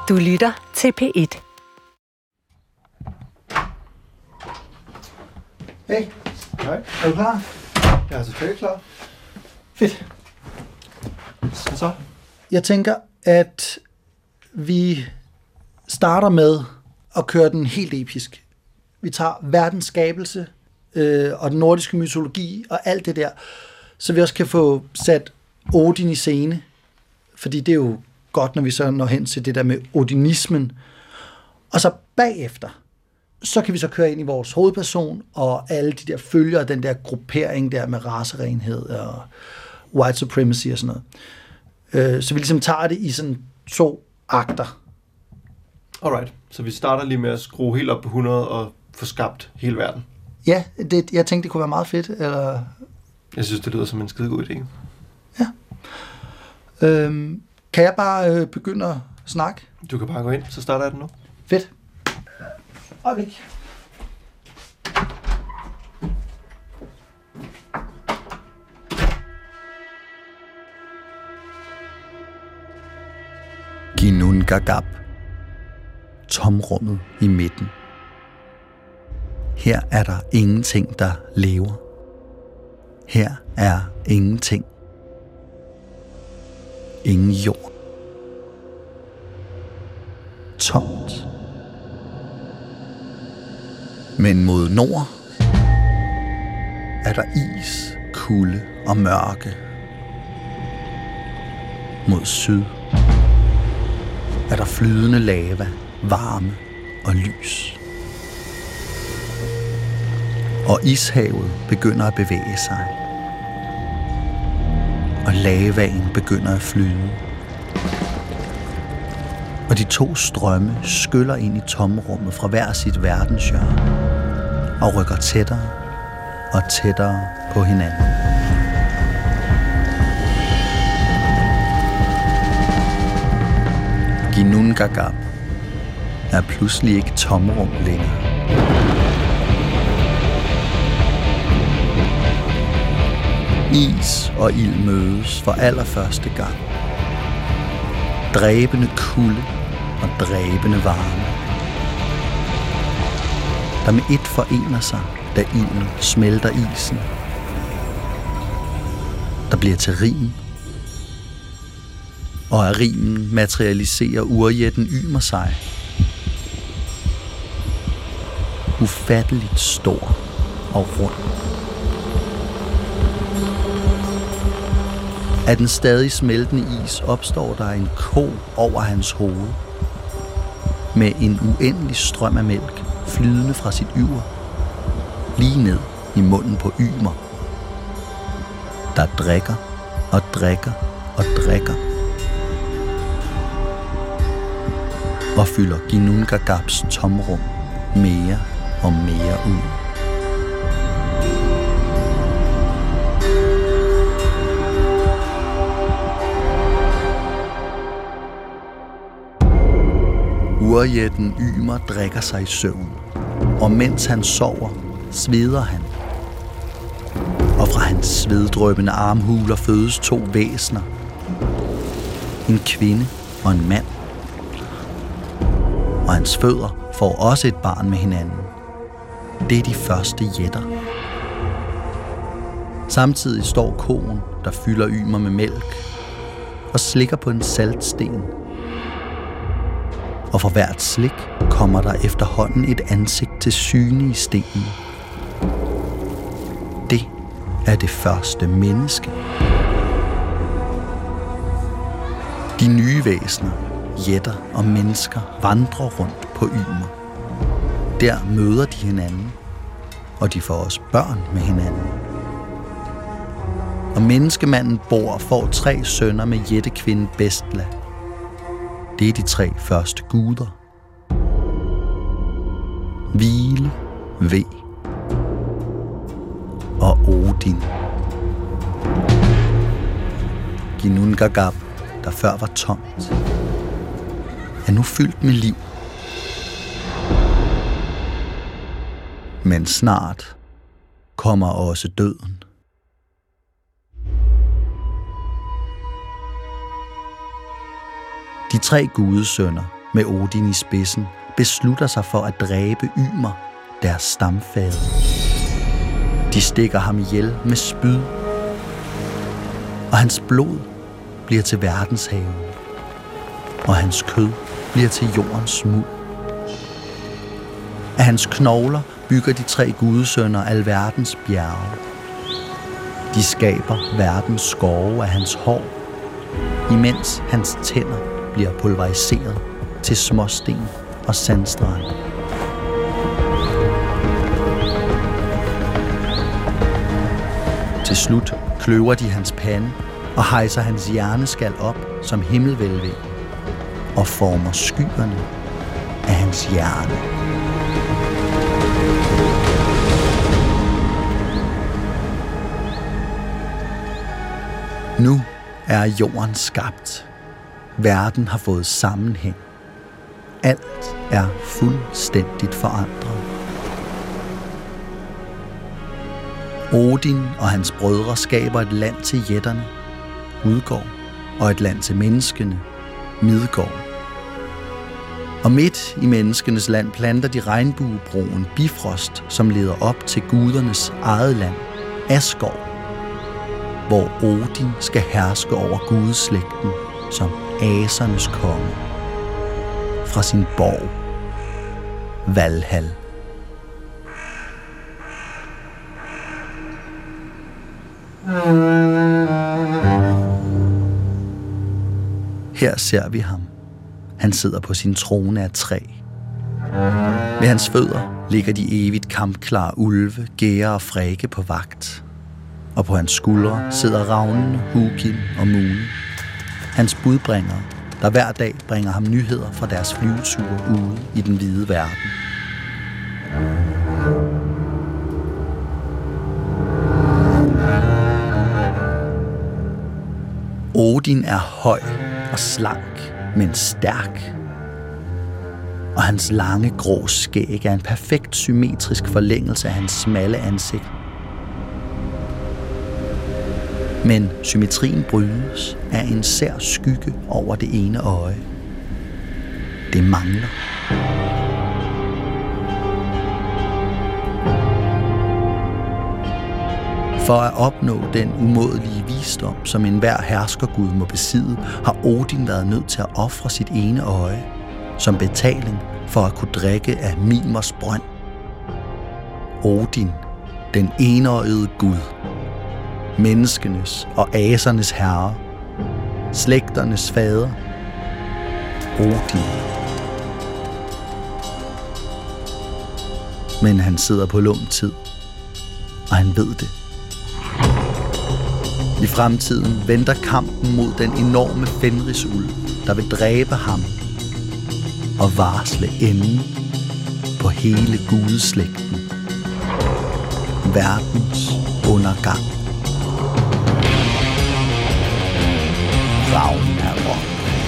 Du lytter til P1. Hey. Hej. Er du klar? Jeg er selvfølgelig klar. Fedt. Så? Jeg tænker, at vi starter med at køre den helt episk. Vi tager verdens skabelse og den nordiske mytologi og alt det der, så vi også kan få sat Odin i scene. Fordi det er jo godt, når vi så når hen til det der med odinismen. Og så bagefter, så kan vi så køre ind i vores hovedperson og alle de der følger, den der gruppering der med racerenhed og white supremacy og sådan noget. Så vi ligesom tager det i sådan 2 akter. Alright, så vi starter lige med at skrue helt op på 100 og få skabt hele verden. Ja, jeg tænkte, det kunne være meget fedt. Eller... Jeg synes, det lyder som en skidegod idé. Ja. Kan jeg bare begynde at snakke? Du kan bare gå ind, så starter jeg den nu. Fedt. Øjeblik. Ginnungagap. Tomrummet i midten. Her er der ingenting, der lever. Her er ingenting. Ingen jord. Tomt. Men mod nord er der is, kulde og mørke. Mod syd er der flydende lava, varme og lys. Og ishavet begynder at bevæge sig. Og lavaen begynder at flyde. Og de 2 strømme skyller ind i tomrummet fra hver sit verdenshjørne og rykker tættere og tættere på hinanden. Ginnungagap er pludselig ikke tomrum længere. Is og ild mødes for allerførste gang. Dræbende kulde og dræbende varme, der med ét forener sig, da ilden smelter isen. Der bliver til rim, og af rimen materialiserer urjætten Ymer sig. Ufatteligt stor og rund. Af den stadig smeltende is opstår der en ko over hans hoved, med en uendelig strøm af mælk flydende fra sit yver, lige ned i munden på Ymer, der drikker og drikker og drikker, og fylder Ginnungagaps tomrum mere og mere ud. Urjætten Ymer drikker sig i søvn, og mens han sover, sveder han. Og fra hans sveddrøbende armhuler fødes 2 væsener. En kvinde og en mand. Og hans fødder får også et barn med hinanden. Det er de første jætter. Samtidig står koen, der fylder Ymer med mælk, og slikker på en saltsten. Og for hvert slik kommer der efterhånden et ansigt til syne i stenen. Det er det første menneske. De nye væsener, jætter og mennesker, vandrer rundt på Ymer. Der møder de hinanden, og de får også børn med hinanden. Og menneskemanden Bor får 3 sønner med jættekvinden Bestla. Det er de 3 første guder. Hvile, Ve og Odin. Ginnungagap, der før var tomt, er nu fyldt med liv. Men snart kommer også døden. De 3 gudesønner med Odin i spidsen, beslutter sig for at dræbe Ymer, deres stamfader. De stikker ham ihjel med spyd, og hans blod bliver til verdenshave, og hans kød bliver til jordens muld. Af hans knogler bygger de 3 gudesønner alverdens bjerge. De skaber verdens skove af hans hår, imens hans tænder bliver pulveriseret til småsten og sandstrande. Til slut kløver de hans pande og hejser hans hjerneskal op som himmelvælving og former skyerne af hans hjerne. Nu er jorden skabt. Verden har fået sammenhæng. Alt er fuldstændigt forandret. Odin og hans brødre skaber et land til jætterne, Udgård, og et land til menneskene, Midgård. Og midt i menneskenes land planter de regnbuebroen Bifrost, som leder op til gudernes eget land, Asgård, hvor Odin skal herske over gudeslægten som asernes konge fra sin borg Valhall. Her ser vi ham. Han sidder på sin trone af træ. Ved hans fødder ligger de evigt kampklare ulve, gære og frække på vagt. Og på hans skuldre sidder ravnene, Hugin og Mune. Hans budbringere, der hver dag bringer ham nyheder fra deres flyveture ude i den hvide verden. Odin er høj og slank, men stærk. Og hans lange grå skæg er en perfekt symmetrisk forlængelse af hans smalle ansigt. Men symmetrien brydes af en sær skygge over det ene øje. Det mangler. For at opnå den umådelige visdom, som enhver herskergud må besidde, har Odin været nødt til at ofre sit ene øje som betaling for at kunne drikke af Mimers brønd. Odin, den enøjede gud, menneskenes og asernes herre, slægternes fader, Odin. Men han sidder på lånt tid, og han ved det. I fremtiden venter kampen mod den enorme Fenrisulv, der vil dræbe ham og varsle enden på hele gudeslægten. Verdens undergang. Ragnarok.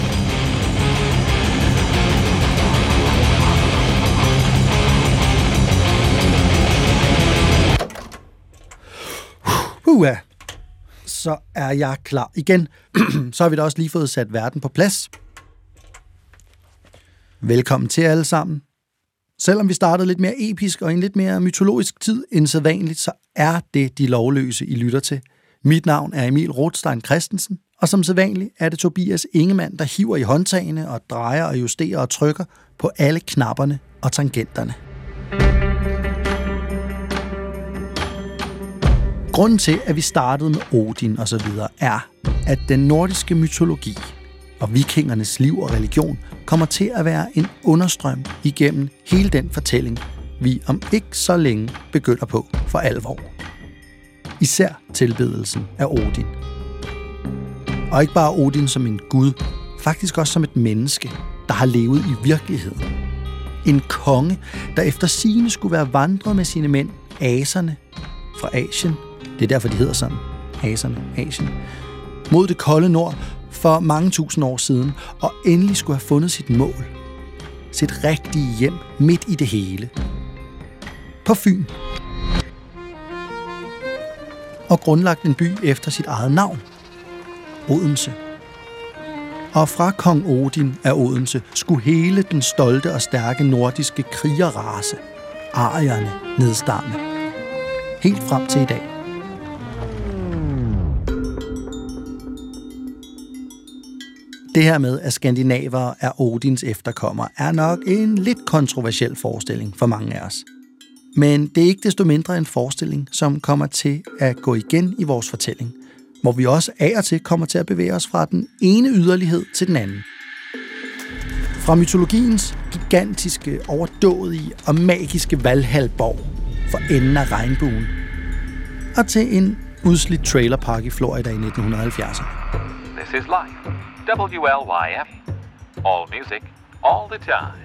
Så er jeg klar igen. Så har vi da også lige fået sat verden på plads. Velkommen til alle sammen. Selvom vi startede lidt mere episk og en lidt mere mytologisk tid end sædvanligt, så er det De Lovløse, I lytter til. Mit navn er Emil Rothstein Christensen, og som sædvanligt er det Tobias Ingemann, der hiver i håndtagene og drejer og justerer og trykker på alle knapperne og tangenterne. Grunden til, at vi startede med Odin og så videre, er, at den nordiske mytologi og vikingernes liv og religion kommer til at være en understrøm igennem hele den fortælling, vi om ikke så længe begynder på for alvor. Især tilbedelsen af Odin. Og ikke bare Odin som en gud, faktisk også som et menneske, der har levet i virkeligheden. En konge, der efter sigende skulle være vandret med sine mænd, aserne, fra Asien. Det er derfor, de hedder sådan. Aserne, Asien. Mod det kolde nord for mange tusind år siden, og endelig skulle have fundet sit mål. Sit rigtige hjem midt i det hele. På Fyn. Og grundlagt en by efter sit eget navn. Odense. Og fra kong Odin af Odense skulle hele den stolte og stærke nordiske krigerrace, arierne, nedstamme. Helt frem til i dag. Det her med, at skandinavere er Odins efterkommere, er nok en lidt kontroversiel forestilling for mange af os. Men det er ikke desto mindre en forestilling, som kommer til at gå igen i vores fortælling, hvor vi også af og til kommer til at bevæge os fra den ene yderlighed til den anden. Fra mytologiens gigantiske, overdådige og magiske Valhallborg for enden af regnbuen, og til en udslidt trailerpark i Florida i 1970'erne. This is life. WLYF. All music, all the time.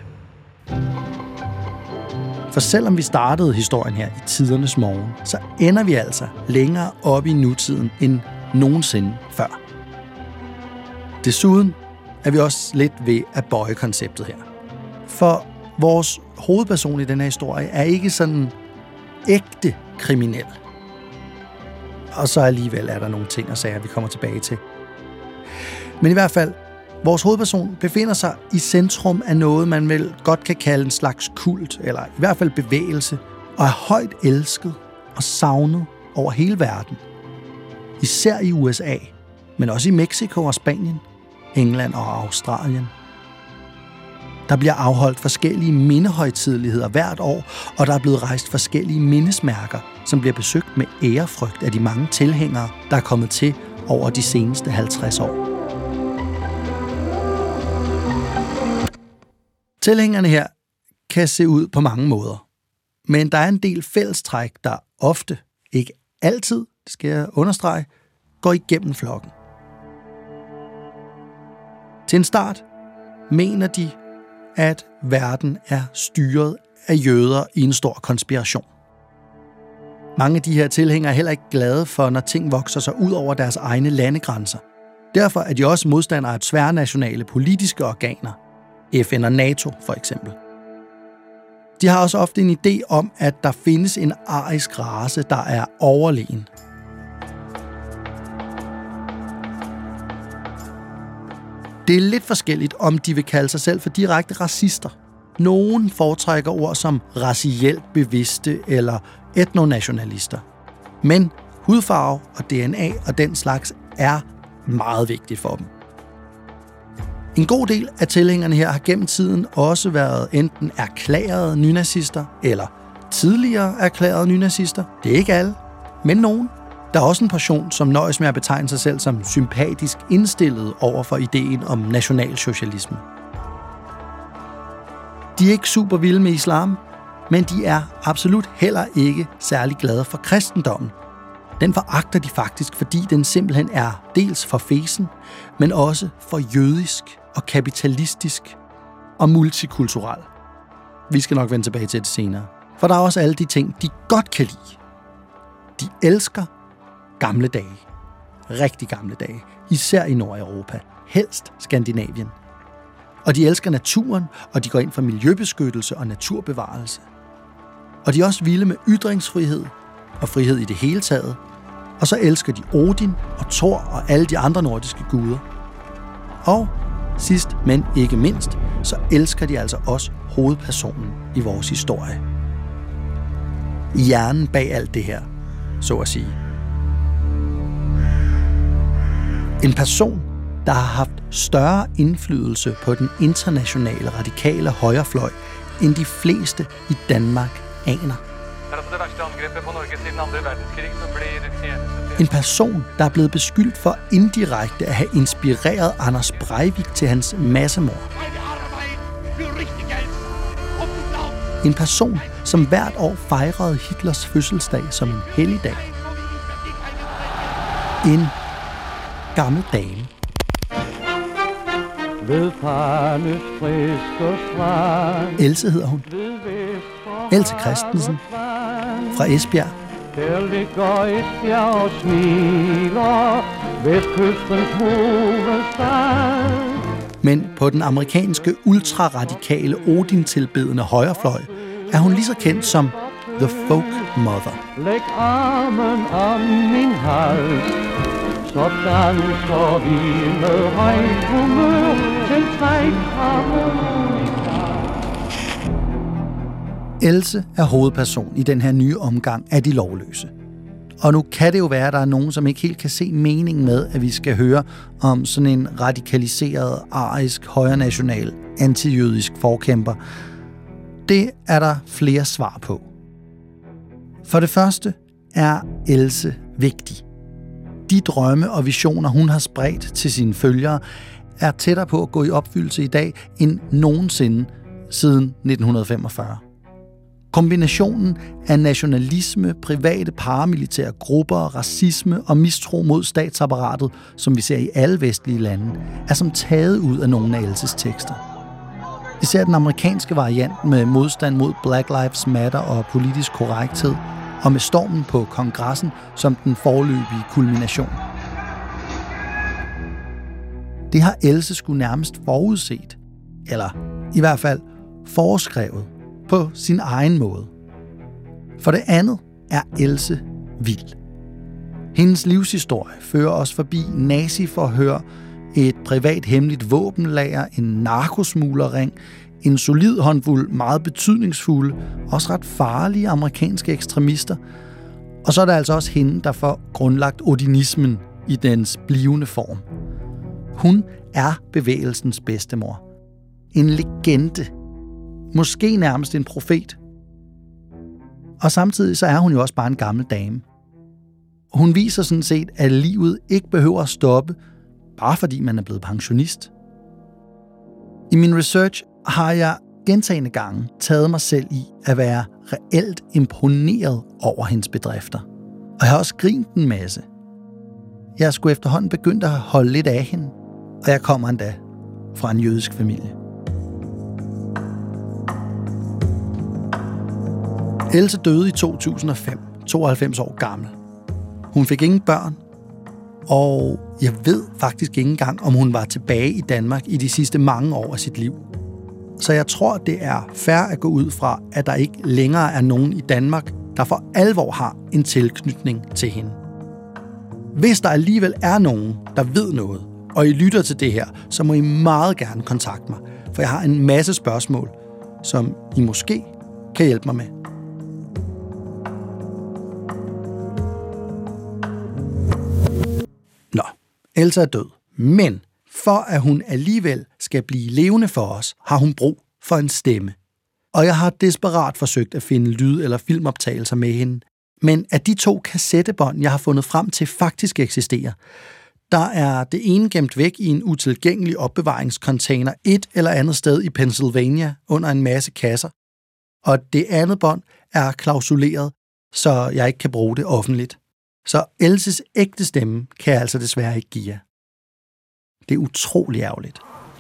For selvom vi startede historien her i tidernes morgen, så ender vi altså længere op i nutiden end nogensinde før. Desuden er vi også lidt ved at bøje konceptet her. For vores hovedperson i den her historie er ikke sådan ægte kriminel. Og så alligevel er der nogle ting og sager, vi kommer tilbage til. Men i hvert fald, vores hovedperson befinder sig i centrum af noget, man vel godt kan kalde en slags kult, eller i hvert fald bevægelse, og er højt elsket og savnet over hele verden. Især i USA, men også i Mexico og Spanien, England og Australien. Der bliver afholdt forskellige mindehøjtideligheder hvert år, og der er blevet rejst forskellige mindesmærker, som bliver besøgt med ærefrygt af de mange tilhængere, der er kommet til over de seneste 50 år. Tilhængerne her kan se ud på mange måder, men der er en del fællestræk, der ofte, ikke altid, det skal jeg understrege, går igennem flokken. Til en start mener de, at verden er styret af jøder i en stor konspiration. Mange af de her tilhængere er heller ikke glade for, når ting vokser sig ud over deres egne landegrænser. Derfor er de også modstandere af tværnationale politiske organer, FN og NATO for eksempel. De har også ofte en idé om, at der findes en arisk race, der er overlegen. Det er lidt forskelligt, om de vil kalde sig selv for direkte racister. Nogen foretrækker ord som racielt bevidste eller etnonationalister. Men hudfarve og DNA og den slags er meget vigtigt for dem. En god del af tilhængerne her har gennem tiden også været enten erklærede nynazister eller tidligere erklærede nynazister. Det er ikke alle, men nogen. Der er også en portion, som nøjes med at betegne sig selv som sympatisk indstillet over for ideen om nationalsocialisme. De er ikke super vilde med islam, men de er absolut heller ikke særlig glade for kristendommen. Den foragter de faktisk, fordi den simpelthen er dels for fesen, men også for jødisk og kapitalistisk og multikulturel. Vi skal nok vende tilbage til det senere. For der er også alle de ting, de godt kan lide. De elsker gamle dage. Rigtig gamle dage. Især i Nordeuropa. Helst Skandinavien. Og de elsker naturen, og de går ind for miljøbeskyttelse og naturbevarelse. Og de er også vilde med ytringsfrihed og frihed i det hele taget. Og så elsker de Odin og Thor og alle de andre nordiske guder. Og sidst, men ikke mindst, så elsker de altså også hovedpersonen i vores historie. Hjernen bag alt det her, så at sige. En person, der har haft større indflydelse på den internationale radikale højrefløj, end de fleste i Danmark aner. En person, der er blevet beskyldt for indirekte at have inspireret Anders Breivik til hans massemord. En person, som hvert år fejrede Hitlers fødselsdag som en helligdag. En gammel dame. Else hedder hun. Else Christensen fra Esbjerg. Der ligger Esbjerg og smiler, vestkystens hovedstad. Men på den amerikanske ultraradikale Odin-tilbedende højrefløj er hun lige så kendt som The Folk Mother. Læg armen om min hals, så danser vi med højt humør til trækharmonika. Else er hovedperson i den her nye omgang af De Lovløse. Og nu kan det jo være, at der er nogen, som ikke helt kan se meningen med, at vi skal høre om sådan en radikaliseret, arisk, højrenational, antijødisk forkæmper. Det er der flere svar på. For det første er Else vigtig. De drømme og visioner, hun har spredt til sine følgere, er tættere på at gå i opfyldelse i dag end nogensinde siden 1945. Kombinationen af nationalisme, private paramilitære grupper, racisme og mistro mod statsapparatet, som vi ser i alle vestlige lande, er som taget ud af nogle af Elses tekster. Især den amerikanske variant med modstand mod Black Lives Matter og politisk korrekthed, og med stormen på kongressen som den foreløbige kulmination. Det har Else skulle nærmest forudset, eller i hvert fald foreskrevet, på sin egen måde. For det andet er Else vild. Hendes livshistorie fører os forbi naziforhør, et privat hemmeligt våbenlager, en narkosmuglerring, en solid håndfuld meget betydningsfulde, også ret farlige amerikanske ekstremister. Og så er der altså også hende, der får grundlagt odinismen i dens blivende form. Hun er bevægelsens bedstemor. En legende. Måske nærmest en profet. Og samtidig så er hun jo også bare en gammel dame. Hun viser sådan set, at livet ikke behøver at stoppe, bare fordi man er blevet pensionist. I min research har jeg gentagne gange taget mig selv i at være reelt imponeret over hendes bedrifter. Og jeg har også grint en masse. Jeg er sgu efterhånden begyndt at holde lidt af hende, og jeg kommer endda fra en jødisk familie. Else døde i 2005, 92 år gammel. Hun fik ingen børn, og jeg ved faktisk ikke engang, om hun var tilbage i Danmark i de sidste mange år af sit liv. Så jeg tror, det er fair at gå ud fra, at der ikke længere er nogen i Danmark, der for alvor har en tilknytning til hende. Hvis der alligevel er nogen, der ved noget, og I lytter til det her, så må I meget gerne kontakte mig, for jeg har en masse spørgsmål, som I måske kan hjælpe mig med. Nå, Else er død, men for at hun alligevel skal blive levende for os, har hun brug for en stemme. Og jeg har desperat forsøgt at finde lyd- eller filmoptagelser med hende. Men at de 2 kassettebånd, jeg har fundet frem til, faktisk eksisterer, der er det ene gemt væk i en utilgængelig opbevaringscontainer et eller andet sted i Pennsylvania under en masse kasser. Og det andet bånd er klausuleret, så jeg ikke kan bruge det offentligt. Så Elses ægte stemme kan jeg altså desværre ikke give jer. Det er utrolig ærgerligt.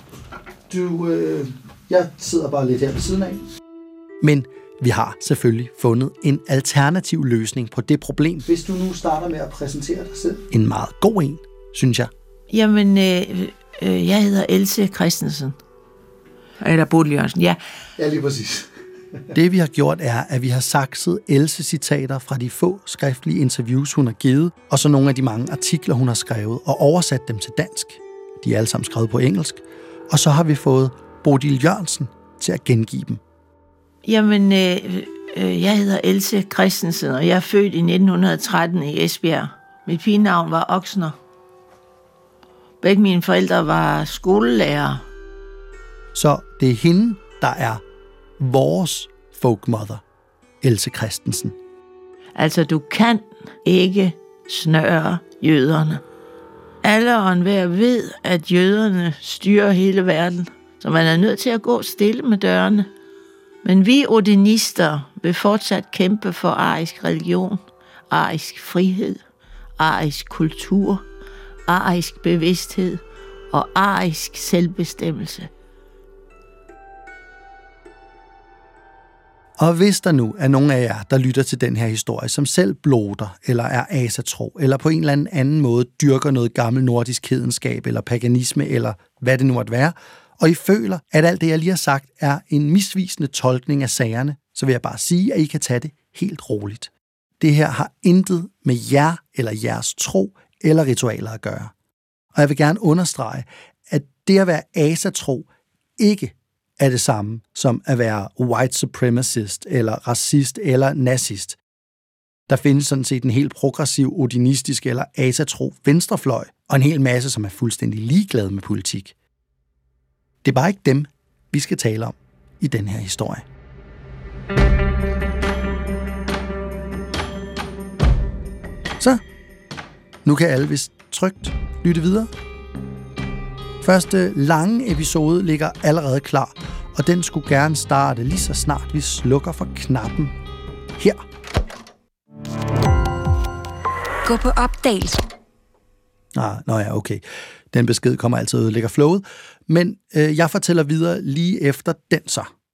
Jeg sidder bare lidt her ved siden af. Men vi har selvfølgelig fundet en alternativ løsning på det problem. Hvis du nu starter med at præsentere dig selv. En meget god en, synes jeg. Jamen, jeg hedder Else Christensen. Eller Bodil Jørgensen, ja. Ja, lige præcis. Det vi har gjort er, at vi har sakset Else-citater fra de få skriftlige interviews, hun har givet, og så nogle af de mange artikler, hun har skrevet, og oversat dem til dansk. De er alle sammen skrevet på engelsk. Og så har vi fået Bodil Jørgensen til at gengive dem. Jamen, jeg hedder Else Christensen, og jeg er født i 1913 i Esbjerg. Mit pigenavn var Oksner. Begge mine forældre var skolelærere. Så det er hende, der er vores folkmother, Else Christensen. Altså, du kan ikke snøre jøderne. Alle og enhver ved, at jøderne styrer hele verden, så man er nødt til at gå stille med dørene. Men vi odinister vil fortsat kæmpe for arisk religion, arisk frihed, arisk kultur, arisk bevidsthed og arisk selvbestemmelse. Og hvis der nu er nogen af jer, der lytter til den her historie, som selv bloder, eller er asatro, eller på en eller anden måde dyrker noget gammel nordisk hedenskab, eller paganisme, eller hvad det nu måtte være, og I føler, at alt det, jeg lige har sagt, er en misvisende tolkning af sagerne, så vil jeg bare sige, at I kan tage det helt roligt. Det her har intet med jer eller jeres tro eller ritualer at gøre. Og jeg vil gerne understrege, at det at være asatro ikke er det samme som at være white supremacist, eller racist, eller nazist. Der findes sådan set en helt progressiv, odinistisk eller asatro venstrefløj, og en hel masse, som er fuldstændig ligeglade med politik. Det er bare ikke dem, vi skal tale om i den her historie. Så, nu kan alle vist trygt lytte videre. Første lange episode ligger allerede klar, og den skulle gerne starte lige så snart vi slukker for knappen her. Gå på opdagelse. Nå ja, okay. Den besked kommer altid og ødelægger flowet, men jeg fortæller videre lige efter den så.